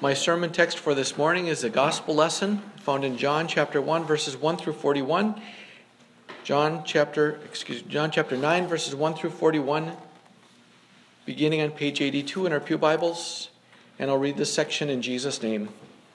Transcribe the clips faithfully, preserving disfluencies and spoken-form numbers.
My sermon text for this morning is a gospel lesson found in John chapter one, verses one through forty-one. John chapter, excuse John chapter nine, verses one through forty-one, beginning on page eighty-two in our pew Bibles, and I'll read this section in Jesus' name.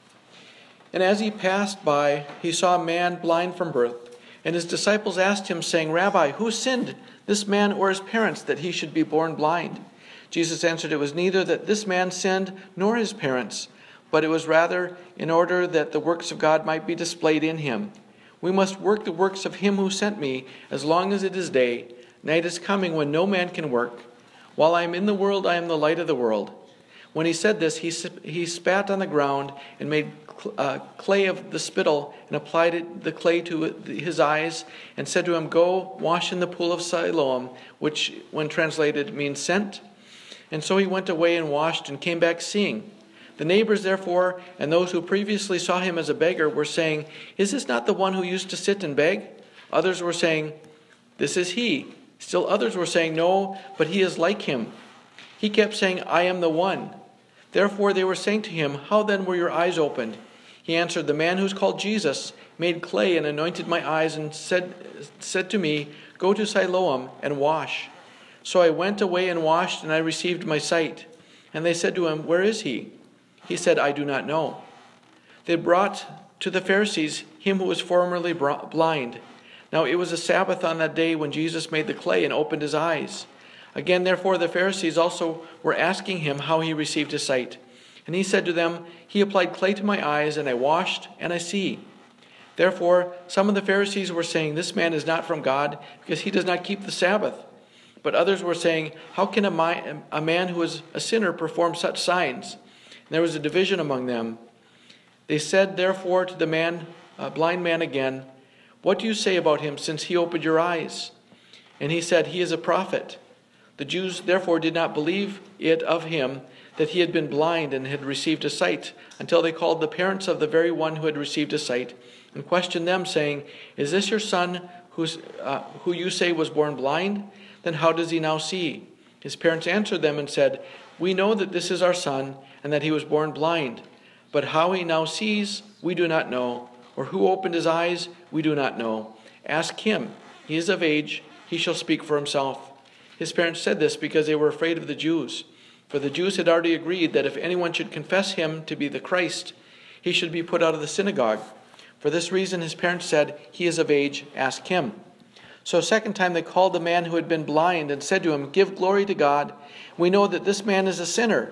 And as he passed by, he saw a man blind from birth, and his disciples asked him, saying, Rabbi, who sinned, this man or his parents, that he should be born blind? Jesus answered, It was neither that this man sinned nor his parents, but it was rather in order that the works of God might be displayed in him. We must work the works of him who sent me as long as it is day. Night is coming when no man can work. While I am in the world, I am the light of the world. When he said this, he, he spat on the ground and made uh, clay of the spittle and applied it, the clay to his eyes and said to him, Go, wash in the pool of Siloam, which when translated means sent. And so he went away and washed and came back seeing. The neighbors, therefore, and those who previously saw him as a beggar were saying, Is this not the one who used to sit and beg? Others were saying, This is he. Still others were saying, No, but he is like him. He kept saying, I am the one. Therefore they were saying to him, How then were your eyes opened? He answered, The man who is called Jesus made clay and anointed my eyes and said, said to me, Go to Siloam and wash. So I went away and washed, and I received my sight. And they said to him, Where is he? He said, I do not know. They brought to the Pharisees him who was formerly blind. Now it was a Sabbath on that day when Jesus made the clay and opened his eyes. Again, therefore, the Pharisees also were asking him how he received his sight. And he said to them, He applied clay to my eyes, and I washed, and I see. Therefore, some of the Pharisees were saying, This man is not from God, because he does not keep the Sabbath. But others were saying, How can a, mi- a man who is a sinner perform such signs? And there was a division among them. They said, therefore, to the man, uh, blind man again, What do you say about him, since he opened your eyes? And he said, He is a prophet. The Jews therefore did not believe it of him that he had been blind and had received a sight, until they called the parents of the very one who had received a sight, and questioned them, saying, Is this your son who's, uh, who you say was born blind? Then how does he now see? His parents answered them and said, We know that this is our son, and that he was born blind. But how he now sees, we do not know. Or who opened his eyes, we do not know. Ask him. He is of age. He shall speak for himself. His parents said this because they were afraid of the Jews. For the Jews had already agreed that if anyone should confess him to be the Christ, he should be put out of the synagogue. For this reason his parents said, He is of age. Ask him. So a second time they called the man who had been blind and said to him, Give glory to God. We know that this man is a sinner.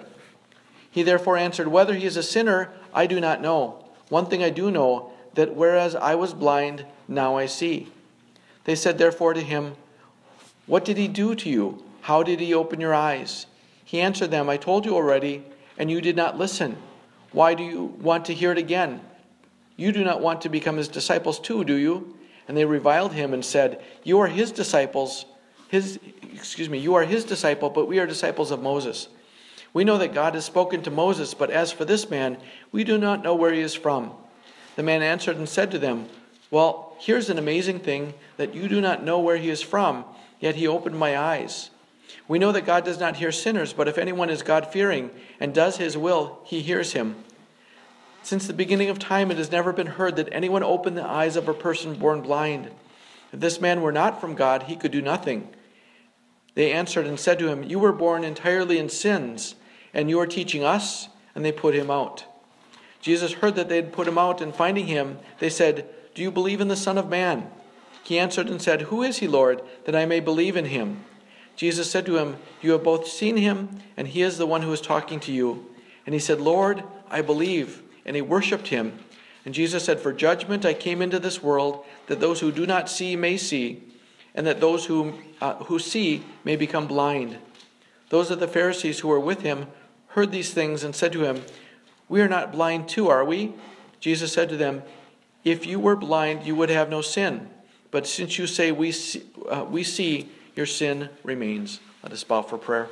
He therefore answered, Whether he is a sinner, I do not know. One thing I do know, that whereas I was blind, now I see. They said therefore to him, What did he do to you? How did he open your eyes? He answered them, I told you already, and you did not listen. Why do you want to hear it again? You do not want to become his disciples too, do you? And they reviled him and said, You are his disciples, his excuse me, you are his disciple, but we are disciples of Moses. We know that God has spoken to Moses, but as for this man, we do not know where he is from. The man answered and said to them, Well, here's an amazing thing, that you do not know where he is from, yet he opened my eyes. We know that God does not hear sinners, but if anyone is God-fearing and does his will, he hears him. Since the beginning of time, it has never been heard that anyone opened the eyes of a person born blind. If this man were not from God, he could do nothing. They answered and said to him, You were born entirely in sins, and you are teaching us? And they put him out. Jesus heard that they had put him out, and finding him, they said, Do you believe in the Son of Man? He answered and said, Who is he, Lord, that I may believe in him? Jesus said to him, You have both seen him, and he is the one who is talking to you. And he said, Lord, I believe. And he worshipped him. And Jesus said, For judgment I came into this world, that those who do not see may see, and that those who, uh, who see may become blind. Those of the Pharisees who were with him heard these things and said to him, We are not blind too, are we? Jesus said to them, If you were blind, you would have no sin. But since you say we see, uh, we see, your sin remains. Let us bow for prayer.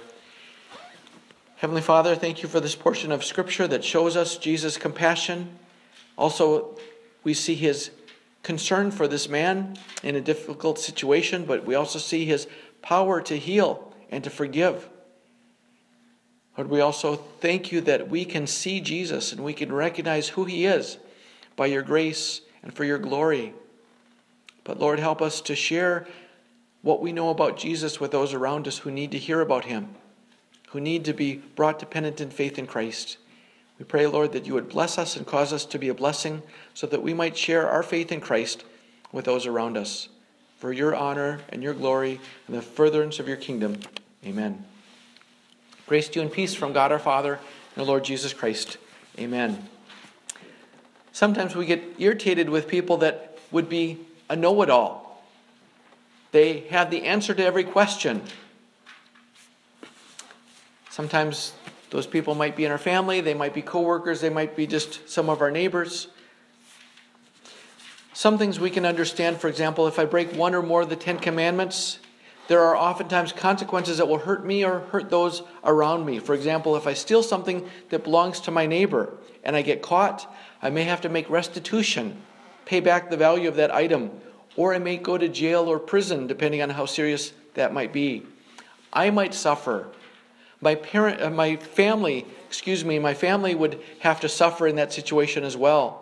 Heavenly Father, thank you for this portion of Scripture that shows us Jesus' compassion. Also, we see his concern for this man in a difficult situation, but we also see his power to heal and to forgive. Lord, we also thank you that we can see Jesus and we can recognize who he is by your grace and for your glory. But Lord, help us to share what we know about Jesus with those around us who need to hear about him, who need to be brought to penitent faith in Christ. We pray, Lord, that you would bless us and cause us to be a blessing so that we might share our faith in Christ with those around us. For your honor and your glory and the furtherance of your kingdom. Amen. Grace to you and peace from God our Father and the Lord Jesus Christ. Amen. Sometimes we get irritated with people that would be a know-it-all. They have the answer to every question. Sometimes those people might be in our family, they might be co-workers, they might be just some of our neighbors. Some things we can understand, for example, if I break one or more of the Ten Commandments, there are oftentimes consequences that will hurt me or hurt those around me. For example, if I steal something that belongs to my neighbor and I get caught, I may have to make restitution, pay back the value of that item, or I may go to jail or prison, depending on how serious that might be. I might suffer. My parent, uh, my family, excuse me, my family would have to suffer in that situation as well.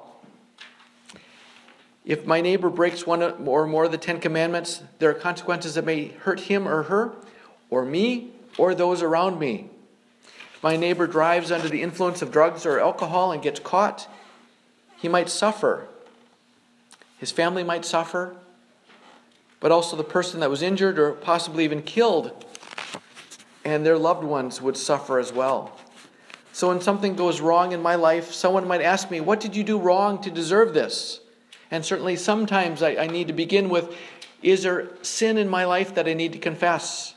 If my neighbor breaks one or more of the Ten Commandments, there are consequences that may hurt him or her, or me, or those around me. If my neighbor drives under the influence of drugs or alcohol and gets caught, he might suffer. His family might suffer, but also the person that was injured or possibly even killed, and their loved ones would suffer as well. So when something goes wrong in my life, someone might ask me, what did you do wrong to deserve this? And certainly sometimes I, I need to begin with, is there sin in my life that I need to confess?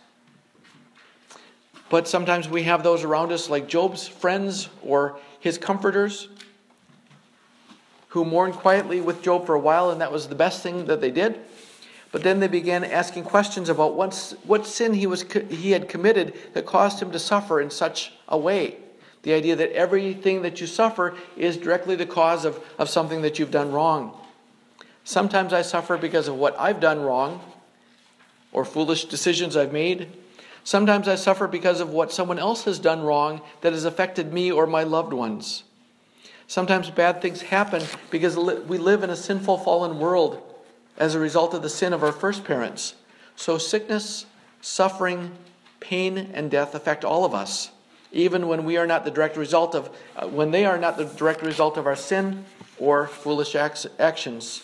But sometimes we have those around us like Job's friends or his comforters who mourned quietly with Job for a while, and that was the best thing that they did. But then they began asking questions about what, what sin he, was, he had committed that caused him to suffer in such a way. The idea that everything that you suffer is directly the cause of, of something that you've done wrong. Sometimes I suffer because of what I've done wrong or foolish decisions I've made. Sometimes I suffer because of what someone else has done wrong that has affected me or my loved ones. Sometimes bad things happen because we live in a sinful, fallen world as a result of the sin of our first parents. So sickness, suffering, pain, and death affect all of us, even when we are not the direct result of, uh, when they are not the direct result of our sin or foolish acts, actions.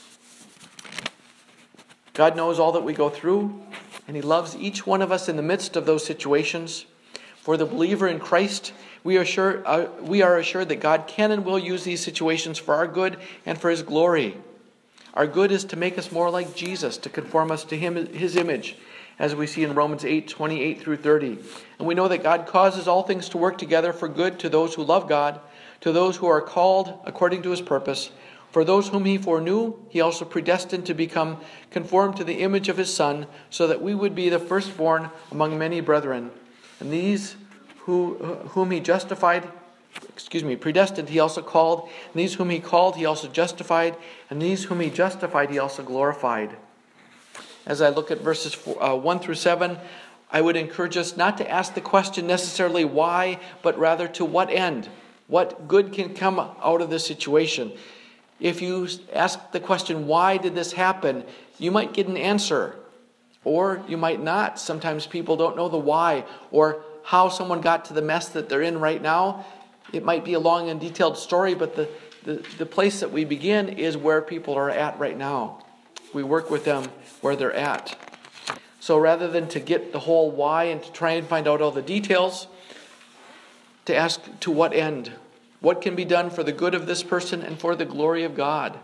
God knows all that we go through, and he loves each one of us in the midst of those situations. For the believer in Christ, we are sure, uh, we are assured that God can and will use these situations for our good and for his glory. Our good is to make us more like Jesus, to conform us to him, his image, as we see in Romans eight, twenty-eight through thirty. And we know that God causes all things to work together for good to those who love God, to those who are called according to his purpose. For those whom he foreknew, he also predestined to become conformed to the image of his Son, so that we would be the firstborn among many brethren. And these who, whom he justified, excuse me, predestined, he also called. And these whom he called, he also justified. And these whom he justified, he also glorified. As I look at verses four, uh, one through seven, I would encourage us not to ask the question necessarily why, but rather to what end? What good can come out of this situation? If you ask the question, why did this happen, you might get an answer, or you might not. Sometimes people don't know the why, or how someone got to the mess that they're in right now. It might be a long and detailed story, but the, the, the place that we begin is where people are at right now. We work with them where they're at. So rather than to get the whole why and to try and find out all the details, to ask to what end? What can be done for the good of this person and for the glory of God?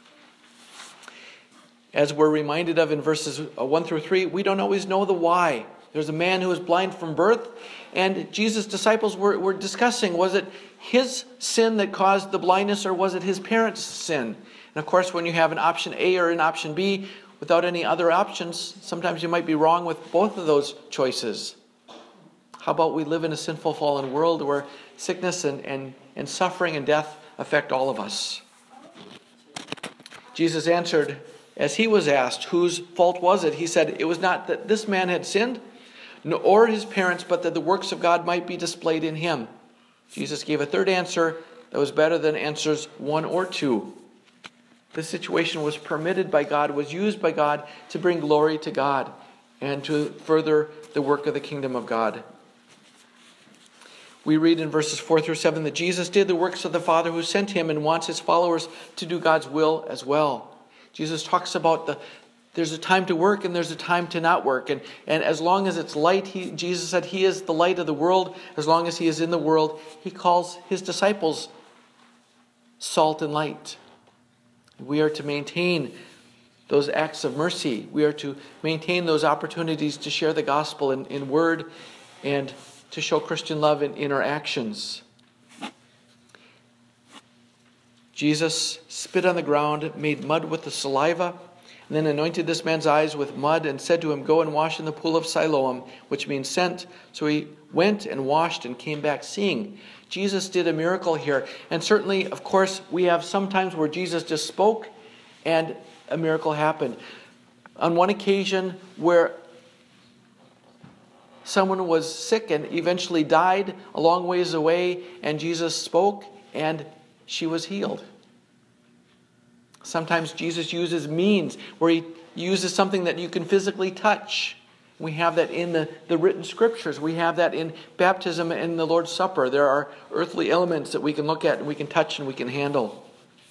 As we're reminded of in verses one through three, we don't always know the why. There's a man who was blind from birth, and Jesus' disciples were, were discussing, was it his sin that caused the blindness, or was it his parents' sin? And of course, when you have an option A or an option B, without any other options, sometimes you might be wrong with both of those choices. How about we live in a sinful, fallen world where sickness and, and, and suffering and death affect all of us? Jesus answered, as he was asked, whose fault was it? He said, it was not that this man had sinned, or his parents, but that the works of God might be displayed in him. Jesus gave a third answer that was better than answers one or two. This situation was permitted by God, was used by God to bring glory to God and to further the work of the kingdom of God. We read in verses four through seven that Jesus did the works of the Father who sent him and wants his followers to do God's will as well. Jesus talks about the there's a time to work and there's a time to not work. And, and as long as it's light, he, Jesus said he is the light of the world. As long as he is in the world, he calls his disciples salt and light. We are to maintain those acts of mercy. We are to maintain those opportunities to share the gospel in, in word and to show Christian love in, in our actions. Jesus spit on the ground, made mud with the saliva, and then anointed this man's eyes with mud and said to him, "Go and wash in the pool of Siloam," which means sent. So he went and washed and came back seeing. Jesus did a miracle here. And certainly, of course, we have some times where Jesus just spoke and a miracle happened. On one occasion where someone was sick and eventually died a long ways away, and Jesus spoke and she was healed. Sometimes Jesus uses means where he uses something that you can physically touch. We have that in the, the written scriptures. We have that in baptism and in the Lord's Supper. There are earthly elements that we can look at and we can touch and we can handle.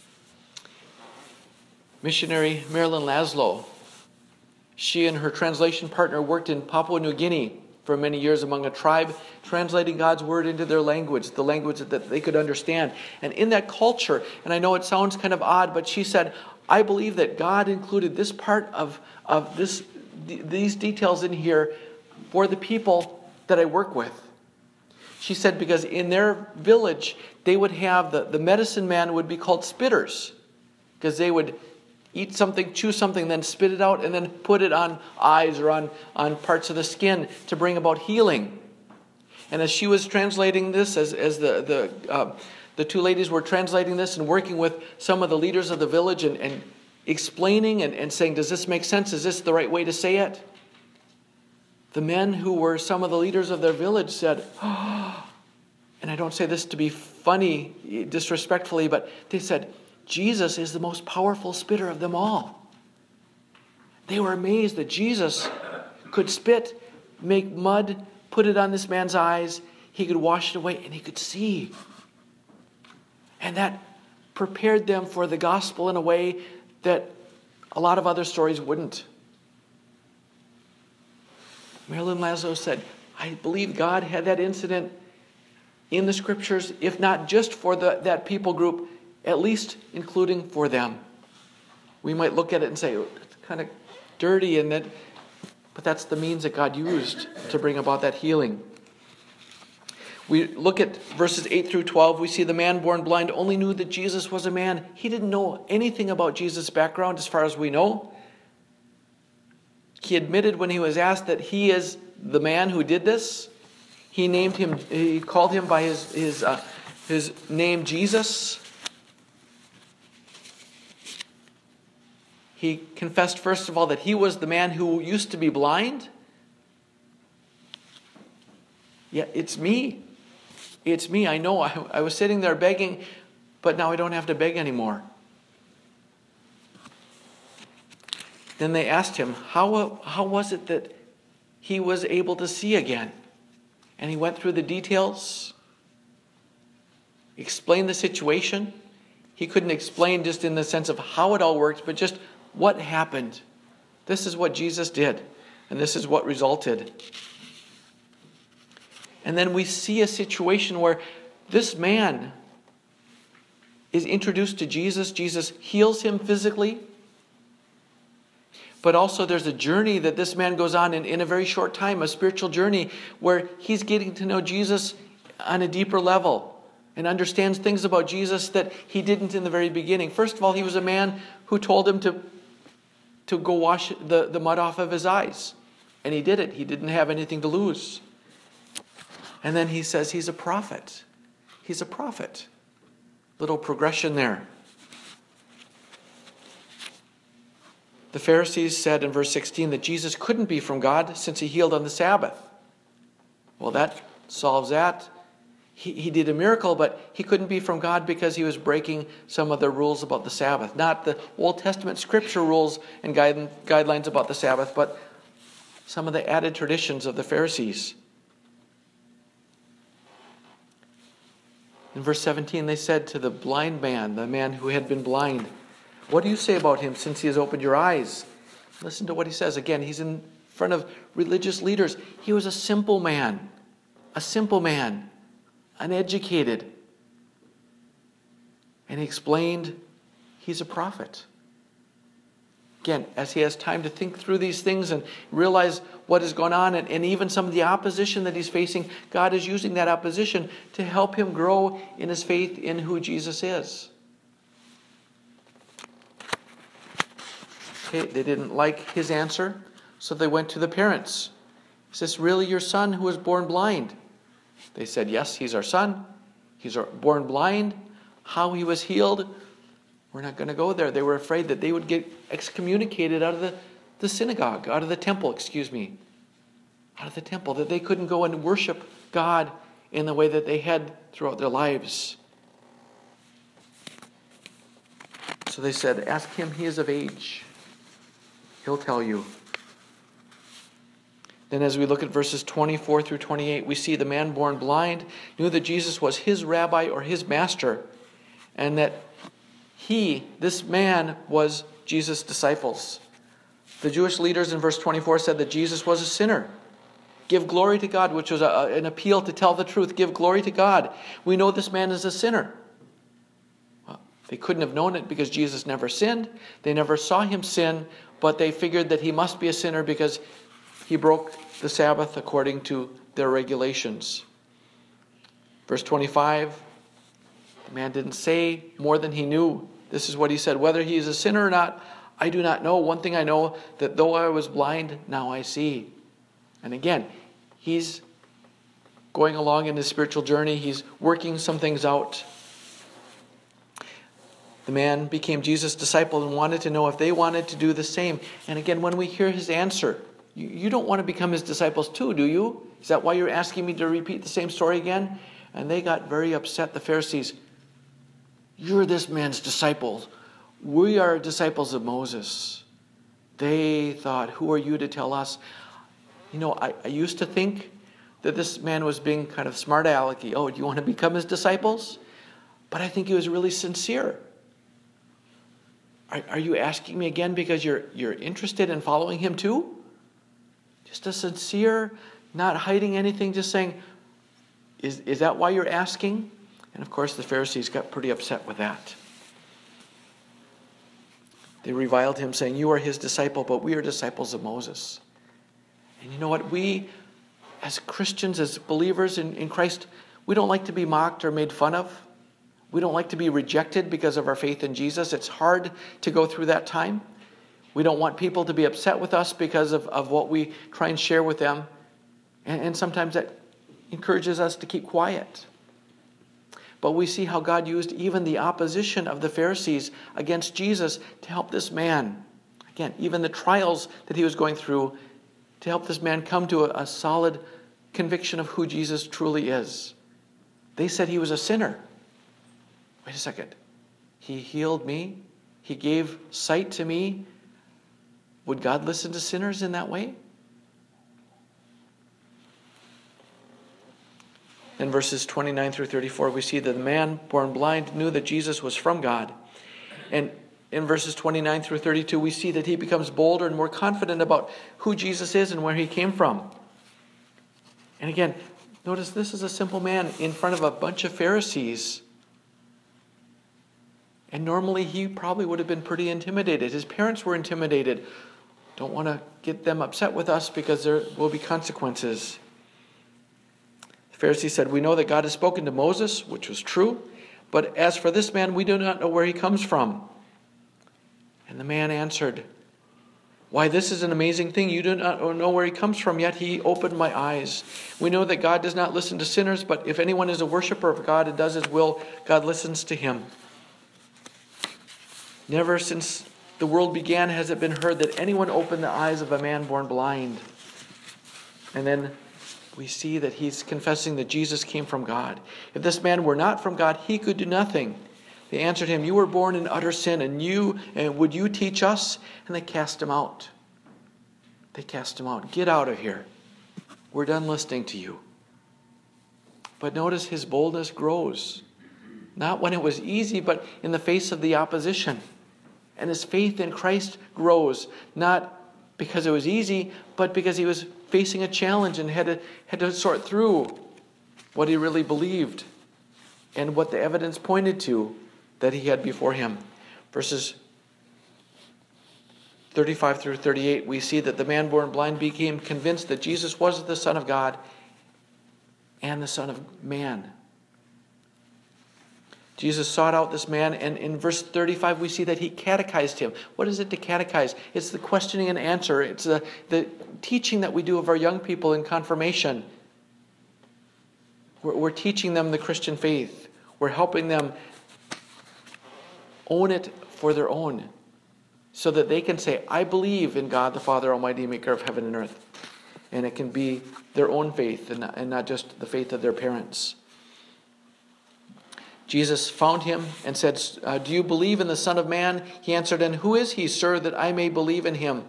Missionary Marilyn Laszlo, she and her translation partner worked in Papua New Guinea for many years among a tribe, translating God's word into their language, the language that they could understand. And in that culture, and I know it sounds kind of odd, but she said, I believe that God included this part of, of this, these details in here for the people that I work with. She said because in their village, they would have, the, the medicine man would be called spitters, because they would eat something, chew something, then spit it out, and then put it on eyes or on, on parts of the skin to bring about healing. And as she was translating this, as, as the, the, uh, the two ladies were translating this and working with some of the leaders of the village and, and explaining and, and saying, does this make sense? Is this the right way to say it? The men who were some of the leaders of their village said, oh, and I don't say this to be funny, disrespectfully, but they said, Jesus is the most powerful spitter of them all. They were amazed that Jesus could spit, make mud, put it on this man's eyes. He could wash it away and he could see. And that prepared them for the gospel in a way that a lot of other stories wouldn't. Marilyn Laszlo said, I believe God had that incident in the scriptures, if not just for the, that people group, at least including for them. We might look at it and say, oh, it's kind of dirty, and that, but that's the means that God used to bring about that healing. We look at verses eight through twelve. We see the man born blind only knew that Jesus was a man. He didn't know anything about Jesus' background as far as we know. He admitted when he was asked that he is the man who did this. He named him, he called him by his, his, uh, his name, Jesus. He confessed, first of all, that he was the man who used to be blind. Yeah, it's me. It's me. I know. I, I was sitting there begging, but now I don't have to beg anymore. Then they asked him, how, how was it that he was able to see again? And he went through the details, explained the situation. He couldn't explain just in the sense of how it all worked, but just what happened. This is what Jesus did, and this is what resulted. And then we see a situation where this man is introduced to Jesus. Jesus heals him physically. But also there's a journey that this man goes on in, in a very short time, a spiritual journey where he's getting to know Jesus on a deeper level and understands things about Jesus that he didn't in the very beginning. First of all, he was a man who told him to, to go wash the, the mud off of his eyes. And he did it. He didn't have anything to lose. And then he says he's a prophet. He's a prophet. Little progression there. The Pharisees said in verse sixteen that Jesus couldn't be from God since he healed on the Sabbath. Well, that solves that. He, he did a miracle, but he couldn't be from God because he was breaking some of the rules about the Sabbath. Not the Old Testament scripture rules and guide, guidelines about the Sabbath, but some of the added traditions of the Pharisees. In verse seventeen, they said to the blind man, the man who had been blind, "What do you say about him since he has opened your eyes?" Listen to what he says. Again, he's in front of religious leaders. He was a simple man, a simple man, uneducated. And he explained he's a prophet. Again, as he has time to think through these things and realize what is going on, and, and even some of the opposition that he's facing, God is using that opposition to help him grow in his faith in who Jesus is. Okay, they didn't like his answer, so they went to the parents. Is this really your son who was born blind? They said, yes, he's our son. He's born blind. How he was healed, we're not going to go there. They were afraid that they would get excommunicated out of the, the synagogue, out of the temple, excuse me. Out of the temple, that they couldn't go and worship God in the way that they had throughout their lives. So they said, ask him, he is of age. He'll tell you. Then as we look at verses twenty-four through twenty-eight, we see the man born blind knew that Jesus was his rabbi or his master, and that he, this man, was Jesus' disciples. The Jewish leaders in verse twenty-four said that Jesus was a sinner. Give glory to God, which was a, an appeal to tell the truth. Give glory to God. We know this man is a sinner. Well, they couldn't have known it because Jesus never sinned. They never saw him sin, but they figured that he must be a sinner because he broke the Sabbath according to their regulations. Verse twenty-five, the man didn't say more than he knew. This is what he said, whether he is a sinner or not, I do not know. One thing I know, that though I was blind, now I see. And again, he's going along in his spiritual journey. He's working some things out. The man became Jesus' disciple and wanted to know if they wanted to do the same. And again, when we hear his answer, you, you don't want to become his disciples too, do you? Is that why you're asking me to repeat the same story again? And they got very upset, the Pharisees. You're this man's disciples. We are disciples of Moses. They thought, who are you to tell us? You know, I, I used to think that this man was being kind of smart alecky. Oh, do you want to become his disciples? But I think he was really sincere. Are, are you asking me again because you're you're interested in following him too? Just a sincere, not hiding anything, just saying, is, is that why you're asking? And of course the Pharisees got pretty upset with that. They reviled him, saying, you are his disciple, but we are disciples of Moses. And you know what? We, as Christians, as believers in, in Christ, we don't like to be mocked or made fun of. We don't like to be rejected because of our faith in Jesus. It's hard to go through that time. We don't want people to be upset with us because of, of what we try and share with them. And, and sometimes that encourages us to keep quiet. But we see how God used even the opposition of the Pharisees against Jesus to help this man. Again, even the trials that he was going through, to help this man come to a, a solid conviction of who Jesus truly is. They said he was a sinner. Wait a second. He healed me. He gave sight to me. Would God listen to sinners in that way? In verses twenty-nine through thirty-four, we see that the man born blind knew that Jesus was from God. And in verses twenty-nine through thirty-two, we see that he becomes bolder and more confident about who Jesus is and where he came from. And again, notice this is a simple man in front of a bunch of Pharisees. And normally he probably would have been pretty intimidated. His parents were intimidated. Don't want to get them upset with us because there will be consequences. The Pharisees said, we know that God has spoken to Moses, which was true. But as for this man, we do not know where he comes from. And the man answered, why, this is an amazing thing. You do not know where he comes from, yet he opened my eyes. We know that God does not listen to sinners, but if anyone is a worshiper of God and does his will, God listens to him. Never since the world began has it been heard that anyone opened the eyes of a man born blind. And then we see that he's confessing that Jesus came from God. If this man were not from God, he could do nothing. They answered him, "You were born in utter sin, and you and would you teach us?" And they cast him out. They cast him out. "Get out of here. We're done listening to you." But notice his boldness grows. Not when it was easy, but in the face of the opposition. And his faith in Christ grows, not because it was easy, but because he was facing a challenge and had to, had to sort through what he really believed and what the evidence pointed to that he had before him. Verses thirty-five through thirty-eight, we see that the man born blind became convinced that Jesus was the Son of God and the Son of Man. Jesus sought out this man, and in verse thirty-five we see that he catechized him. What is it to catechize? It's the questioning and answer. It's the, the teaching that we do of our young people in confirmation. We're, we're teaching them the Christian faith. We're helping them own it for their own, so that they can say, "I believe in God the Father Almighty, maker of heaven and earth." And it can be their own faith and not, and not just the faith of their parents. Jesus found him and said, uh, "Do you believe in the Son of Man?" He answered, "And who is he, sir, that I may believe in him?"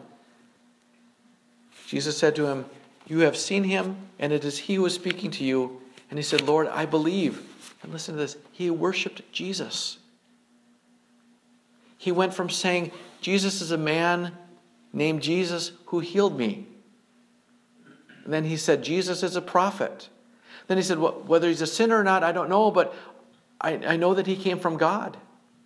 Jesus said to him, "You have seen him, and it is he who is speaking to you." And he said, "Lord, I believe." And listen to this. He worshipped Jesus. He went from saying, "Jesus is a man named Jesus who healed me." And then he said, "Jesus is a prophet." Then he said, well, whether he's a sinner or not, I don't know, but I, I know that he came from God.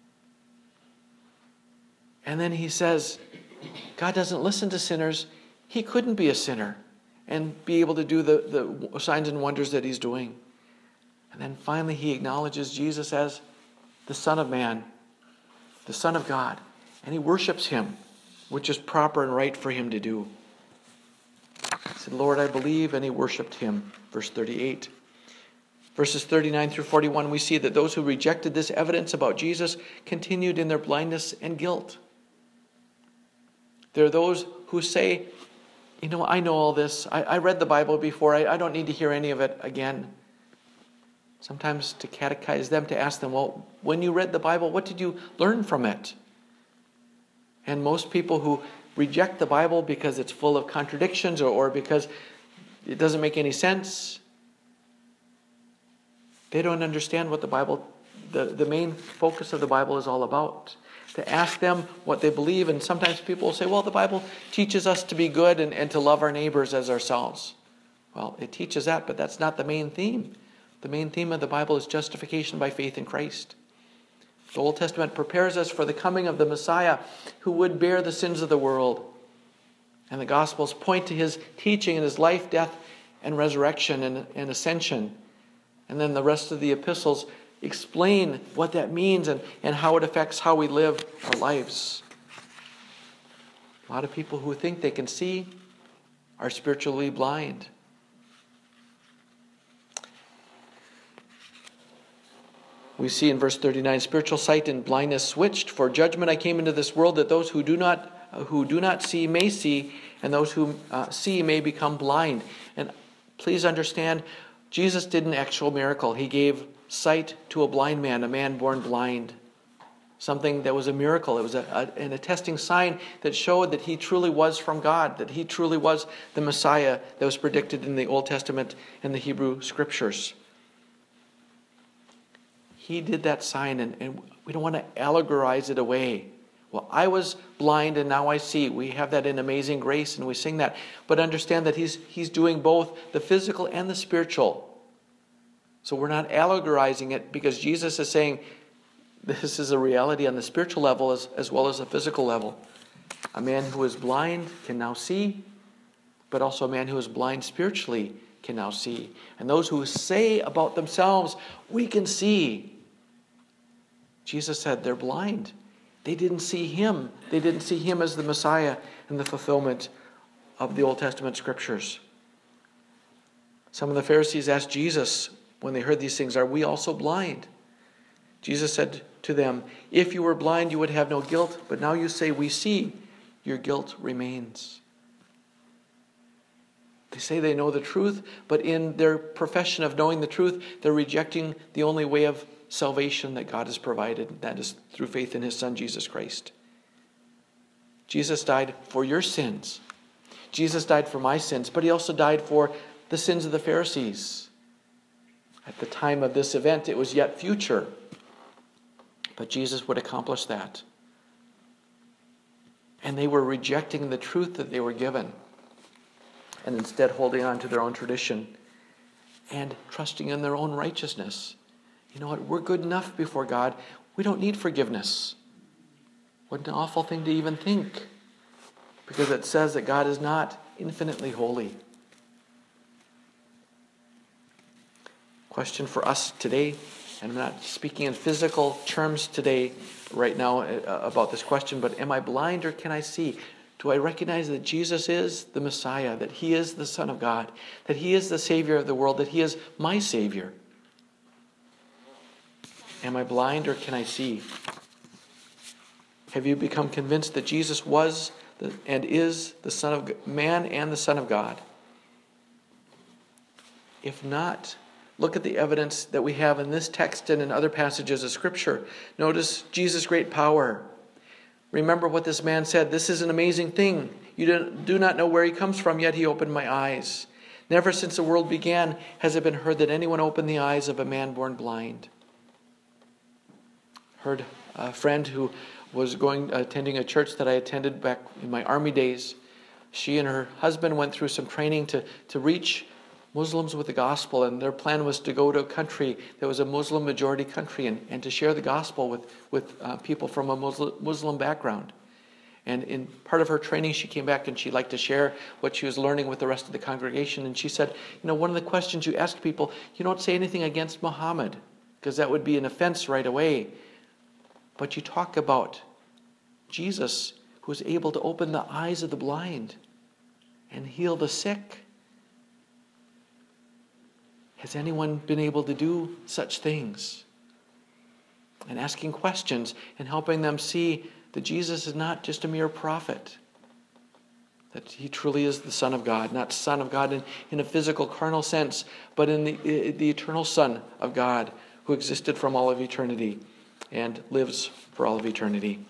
And then he says, God doesn't listen to sinners. He couldn't be a sinner and be able to do the, the signs and wonders that he's doing. And then finally he acknowledges Jesus as the Son of Man, the Son of God. And he worships him, which is proper and right for him to do. He said, "Lord, I believe," and he worshipped him. Verse thirty-eight. Verses thirty-nine through forty-one, we see that those who rejected this evidence about Jesus continued in their blindness and guilt. There are those who say, "You know, I know all this. I, I read the Bible before. I, I don't need to hear any of it again." Sometimes to catechize them, to ask them, "Well, when you read the Bible, what did you learn from it?" And most people who reject the Bible because it's full of contradictions or, or because it doesn't make any sense, they don't understand what the Bible, the, the main focus of the Bible is all about. To ask them what they believe, and sometimes people will say, "Well, the Bible teaches us to be good and, and to love our neighbors as ourselves." Well, it teaches that, but that's not the main theme. The main theme of the Bible is justification by faith in Christ. The Old Testament prepares us for the coming of the Messiah who would bear the sins of the world. And the Gospels point to his teaching and his life, death, and resurrection and, and ascension. And then the rest of the epistles explain what that means and, and how it affects how we live our lives. A lot of people who think they can see are spiritually blind. We see in verse thirty-nine, "Spiritual sight and blindness switched. For judgment I came into this world, that those who do not uh, who do not see may see, and those who uh, see may become blind." And please understand, Jesus did an actual miracle. He gave sight to a blind man, a man born blind. Something that was a miracle. It was a, a, an attesting sign that showed that he truly was from God, that he truly was the Messiah that was predicted in the Old Testament and the Hebrew Scriptures. He did that sign, and, and we don't want to allegorize it away. Well, I was blind and now I see. We have that in Amazing Grace and we sing that. But understand that he's, he's doing both the physical and the spiritual. So we're not allegorizing it, because Jesus is saying this is a reality on the spiritual level as, as well as the physical level. A man who is blind can now see, but also a man who is blind spiritually can now see. And those who say about themselves, "We can see," Jesus said they're blind. They didn't see him. They didn't see him as the Messiah and the fulfillment of the Old Testament Scriptures. Some of the Pharisees asked Jesus when they heard these things, "Are we also blind?" Jesus said to them, "If you were blind, you would have no guilt, but now you say, 'We see,' your guilt remains." They say they know the truth, but in their profession of knowing the truth, they're rejecting the only way of salvation that God has provided, and that is through faith in his Son, Jesus Christ. Jesus died for your sins. Jesus died for my sins, but he also died for the sins of the Pharisees. At the time of this event, it was yet future, but Jesus would accomplish that. And they were rejecting the truth that they were given, and instead holding on to their own tradition and trusting in their own righteousness. You know what? We're good enough before God. We don't need forgiveness. What an awful thing to even think, because it says that God is not infinitely holy. Question for us today, and I'm not speaking in physical terms today, right now, uh, about this question, but am I blind or can I see? Do I recognize that Jesus is the Messiah, that he is the Son of God, that he is the Savior of the world, that he is my Savior? Am I blind or can I see? Have you become convinced that Jesus was the, and is the Son of Man and the Son of God? If not, look at the evidence that we have in this text and in other passages of Scripture. Notice Jesus' great power. Remember what this man said. This is an amazing thing. You do not know where he comes from, yet he opened my eyes. Never since the world began has it been heard that anyone opened the eyes of a man born blind. Heard a friend who was going attending a church that I attended back in my army days. She and her husband went through some training to, to reach Muslims with the gospel, and their plan was to go to a country that was a Muslim majority country and, and to share the gospel with, with uh, people from a Muslim, Muslim background. And in part of her training, she came back and she liked to share what she was learning with the rest of the congregation. And she said, you know, one of the questions you ask people, you don't say anything against Muhammad, because that would be an offense right away. But you talk about Jesus, who is able to open the eyes of the blind and heal the sick. Has anyone been able to do such things? And asking questions and helping them see that Jesus is not just a mere prophet, that he truly is the Son of God, not Son of God in, in a physical, carnal sense, but in the, the eternal Son of God who existed from all of eternity and lives for all of eternity.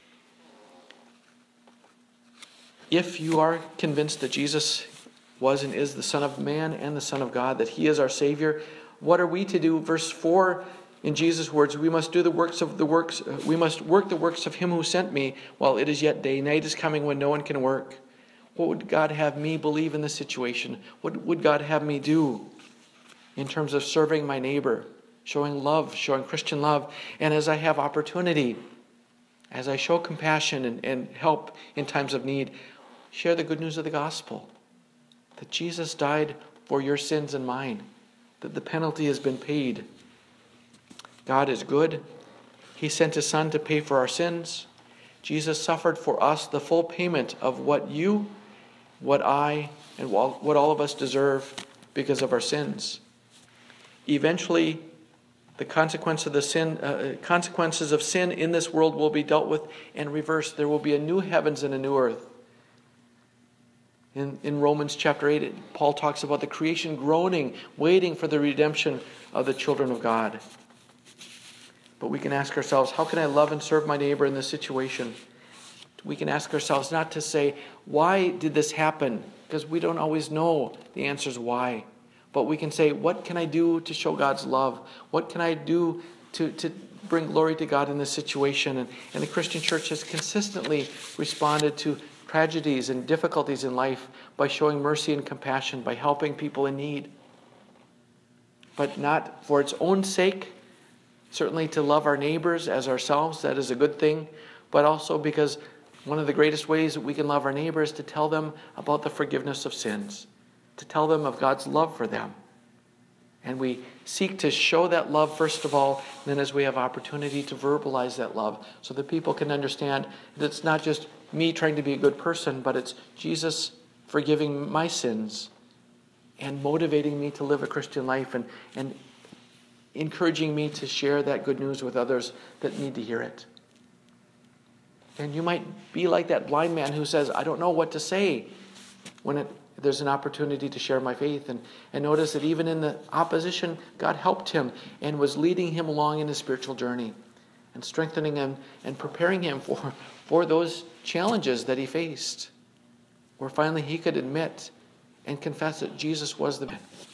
If you are convinced that Jesus was and is the Son of Man and the Son of God, that he is our Savior, what are we to do? Verse four, in Jesus' words, we must do the works of the works, we must work the works of him who sent me while it is yet day. Night is coming when no one can work. What would God have me believe in this situation? What would God have me do in terms of serving my neighbor, showing love, showing Christian love? And as I have opportunity, as I show compassion and, and help in times of need, share the good news of the gospel. That Jesus died for your sins and mine. That the penalty has been paid. God is good. He sent his Son to pay for our sins. Jesus suffered for us the full payment of what you, what I, and what all of us deserve because of our sins. Eventually, the consequence of the sin, uh, consequences of sin in this world will be dealt with and reversed. There will be a new heavens and a new earth. In, in Romans chapter eight, Paul talks about the creation groaning, waiting for the redemption of the children of God. But we can ask ourselves, how can I love and serve my neighbor in this situation? We can ask ourselves not to say, why did this happen? Because we don't always know the answers why. But we can say, what can I do to show God's love? What can I do to, to bring glory to God in this situation? And, and the Christian church has consistently responded to tragedies and difficulties in life by showing mercy and compassion, by helping people in need. But not for its own sake, certainly to love our neighbors as ourselves, that is a good thing, but also because one of the greatest ways that we can love our neighbors is to tell them about the forgiveness of sins, to tell them of God's love for them. And we seek to show that love first of all, and then as we have opportunity to verbalize that love so that people can understand that it's not just me trying to be a good person, but it's Jesus forgiving my sins and motivating me to live a Christian life and, and encouraging me to share that good news with others that need to hear it. And you might be like that blind man who says, I don't know what to say when it, there's an opportunity to share my faith. And, and notice that even in the opposition, God helped him and was leading him along in his spiritual journey and strengthening him and preparing him for, for those challenges that he faced, where finally he could admit and confess that Jesus was the man.